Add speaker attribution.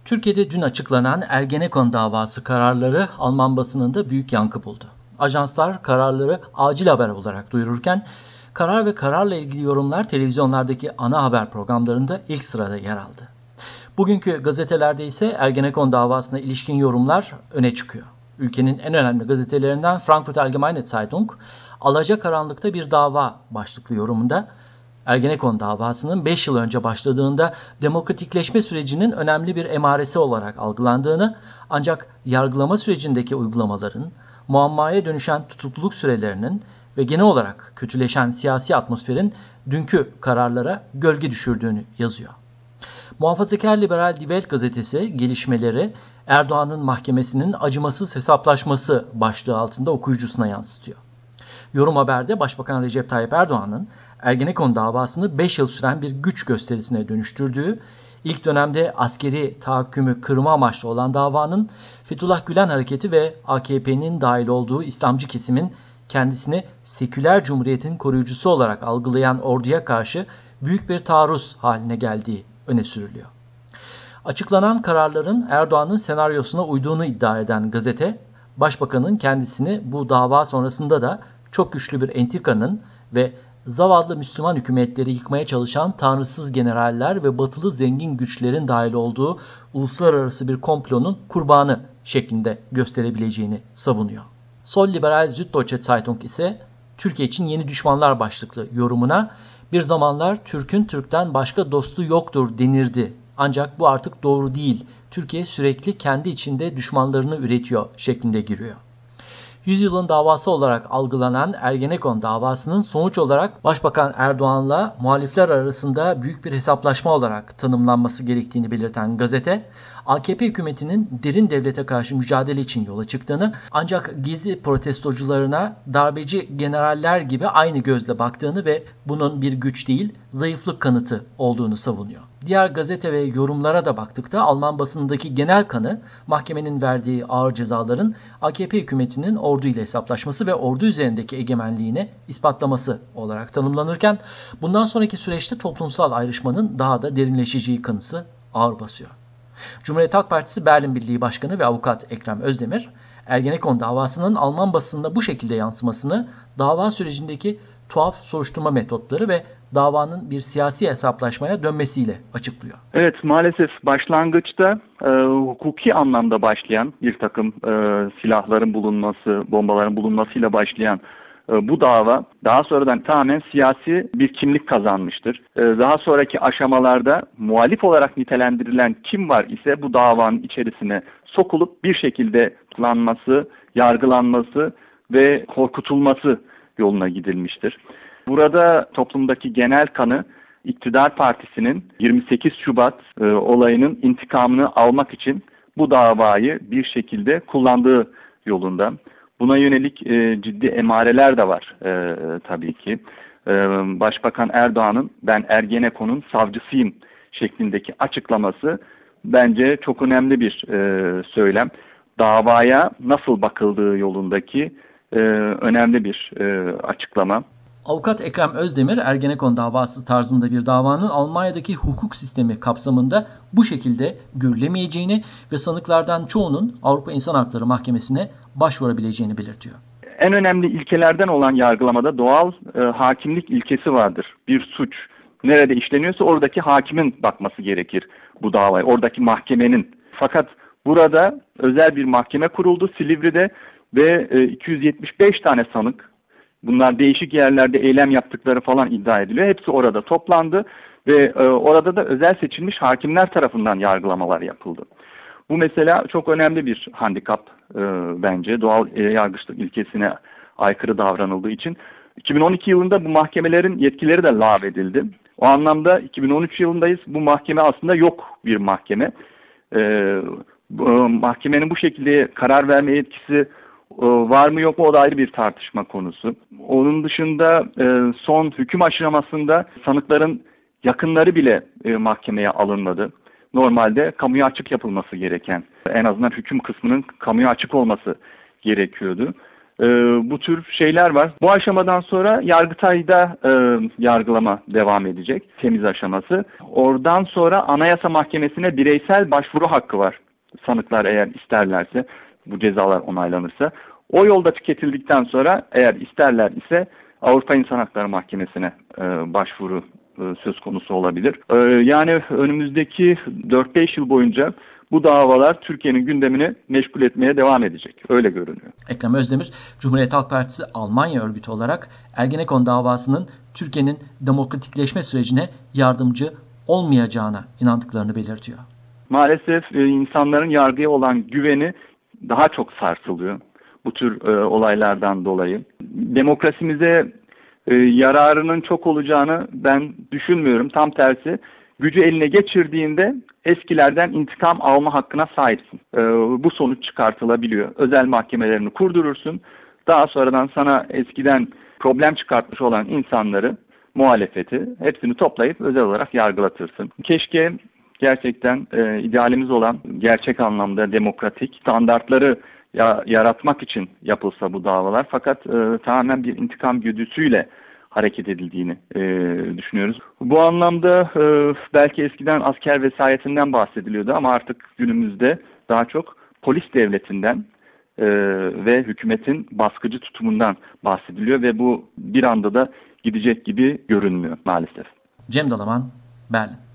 Speaker 1: Türkiye'de dün açıklanan Ergenekon davası kararları Alman basınında büyük yankı buldu. Ajanslar kararları acil haber olarak duyururken karar ve kararla ilgili yorumlar televizyonlardaki ana haber programlarında ilk sırada yer aldı. Bugünkü gazetelerde ise Ergenekon davasına ilişkin yorumlar öne çıkıyor. Ülkenin en önemli gazetelerinden Frankfurt Allgemeine Zeitung, "Alacakaranlıkta bir dava" başlıklı yorumunda Ergenekon davasının 5 yıl önce başladığında demokratikleşme sürecinin önemli bir emaresi olarak algılandığını, ancak yargılama sürecindeki uygulamaların, muammaya dönüşen tutukluluk sürelerinin ve genel olarak kötüleşen siyasi atmosferin dünkü kararlara gölge düşürdüğünü yazıyor. Muhafazakar liberal Die Welt gazetesi gelişmeleri Erdoğan'ın mahkemesinin acımasız hesaplaşması başlığı altında okuyucusuna yansıtıyor. Yorum haberde Başbakan Recep Tayyip Erdoğan'ın Ergenekon davasını 5 yıl süren bir güç gösterisine dönüştürdüğü, ilk dönemde askeri tahakkümü kırma amaçlı olan davanın Fethullah Gülen hareketi ve AKP'nin dahil olduğu İslamcı kesimin kendisini seküler cumhuriyetin koruyucusu olarak algılayan orduya karşı büyük bir taarruz haline geldiği öne sürülüyor. Açıklanan kararların Erdoğan'ın senaryosuna uyduğunu iddia eden gazete, Başbakanın kendisini bu dava sonrasında da çok güçlü bir entrikanın ve zavallı Müslüman hükümetleri yıkmaya çalışan tanrısız generaller ve batılı zengin güçlerin dahil olduğu uluslararası bir komplonun kurbanı şeklinde gösterebileceğini savunuyor. Sol liberal Süddeutsche Zeitung ise Türkiye için yeni düşmanlar başlıklı yorumuna "Bir zamanlar Türk'ün Türk'ten başka dostu yoktur denirdi. Ancak bu artık doğru değil. Türkiye sürekli kendi içinde düşmanlarını üretiyor" şeklinde giriyor. Yüzyılın davası olarak algılanan Ergenekon davasının sonuç olarak Başbakan Erdoğan'la muhalifler arasında büyük bir hesaplaşma olarak tanımlanması gerektiğini belirten gazete, AKP hükümetinin derin devlete karşı mücadele için yola çıktığını, ancak gizli protestocularına darbeci generaller gibi aynı gözle baktığını ve bunun bir güç değil, zayıflık kanıtı olduğunu savunuyor. Diğer gazete ve yorumlara da baktıkta Alman basınındaki genel kanı, mahkemenin verdiği ağır cezaların AKP hükümetinin ordu ile hesaplaşması ve ordu üzerindeki egemenliğini ispatlaması olarak tanımlanırken, bundan sonraki süreçte toplumsal ayrışmanın daha da derinleşeceği kanısı ağır basıyor. Cumhuriyet Halk Partisi Berlin Birliği Başkanı ve avukat Ekrem Özdemir, Ergenekon davasının Alman basınında bu şekilde yansımasını dava sürecindeki tuhaf soruşturma metotları ve davanın bir siyasi hesaplaşmaya dönmesiyle açıklıyor.
Speaker 2: Evet, maalesef başlangıçta hukuki anlamda başlayan bir takım silahların bulunması, bombaların bulunmasıyla başlayan bu dava daha sonradan tamamen siyasi bir kimlik kazanmıştır. Daha sonraki aşamalarda muhalif olarak nitelendirilen kim var ise bu davanın içerisine sokulup bir şekilde tutuklanması, yargılanması ve korkutulması yoluna gidilmiştir. Burada toplumdaki genel kanı İktidar Partisi'nin 28 Şubat olayının intikamını almak için bu davayı bir şekilde kullandığı yolunda. Buna yönelik ciddi emareler de var tabii ki. Başbakan Erdoğan'ın "Ben Ergenekon'un savcısıyım" şeklindeki açıklaması bence çok önemli bir söylem. Davaya nasıl bakıldığı yolundaki önemli bir açıklama.
Speaker 1: Avukat Ekrem Özdemir, Ergenekon davası tarzında bir davanın Almanya'daki hukuk sistemi kapsamında bu şekilde görülemeyeceğini ve sanıklardan çoğunun Avrupa İnsan Hakları Mahkemesi'ne başvurabileceğini belirtiyor.
Speaker 2: En önemli ilkelerden olan yargılamada doğal hakimlik ilkesi vardır. Bir suç nerede işleniyorsa oradaki hakimin bakması gerekir bu davaya, oradaki mahkemenin. Fakat burada özel bir mahkeme kuruldu Silivri'de ve 275 tane sanık, bunlar değişik yerlerde eylem yaptıkları falan iddia ediliyor. Hepsi orada toplandı ve orada da özel seçilmiş hakimler tarafından yargılamalar yapıldı. Bu mesela çok önemli bir handikap bence. Doğal yargıçlık ilkesine aykırı davranıldığı için. 2012 yılında bu mahkemelerin yetkileri de lağvedildi. O anlamda 2013 yılındayız. Bu mahkeme aslında yok bir mahkeme. Mahkemenin bu şekilde karar verme yetkisi var mı yok mu, o da ayrı bir tartışma konusu. Onun dışında son hüküm aşamasında sanıkların yakınları bile mahkemeye alınmadı. Normalde kamuya açık yapılması gereken, en azından hüküm kısmının kamuya açık olması gerekiyordu. Bu tür şeyler var. Bu aşamadan sonra Yargıtay'da yargılama devam edecek. Temiz aşaması. Oradan sonra Anayasa Mahkemesi'ne bireysel başvuru hakkı var. Sanıklar eğer isterlerse, bu cezalar onaylanırsa. O yolda tüketildikten sonra eğer isterler ise Avrupa İnsan Hakları Mahkemesi'ne başvuru söz konusu olabilir. Yani önümüzdeki 4-5 yıl boyunca bu davalar Türkiye'nin gündemini meşgul etmeye devam edecek. Öyle görünüyor.
Speaker 1: Ekrem Özdemir, Cumhuriyet Halk Partisi Almanya örgütü olarak Ergenekon davasının Türkiye'nin demokratikleşme sürecine yardımcı olmayacağına inandıklarını belirtiyor.
Speaker 2: Maalesef insanların yargıya olan güveni daha çok sarsılıyor bu tür olaylardan dolayı. Demokrasimize yararının çok olacağını ben düşünmüyorum. Tam tersi, gücü eline geçirdiğinde eskilerden intikam alma hakkına sahipsin. Bu sonuç çıkartılabiliyor. Özel mahkemelerini kurdurursun. Daha sonradan sana eskiden problem çıkartmış olan insanları, muhalefeti hepsini toplayıp özel olarak yargılatırsın. Keşke gerçekten idealimiz olan gerçek anlamda demokratik standartları yaratmak için yapılsa bu davalar. Fakat tamamen bir intikam güdüsüyle hareket edildiğini düşünüyoruz. Bu anlamda belki eskiden asker vesayetinden bahsediliyordu ama artık günümüzde daha çok polis devletinden ve hükümetin baskıcı tutumundan bahsediliyor ve bu bir anda da gidecek gibi görünmüyor maalesef.
Speaker 1: Cem Dalaman, Berlin.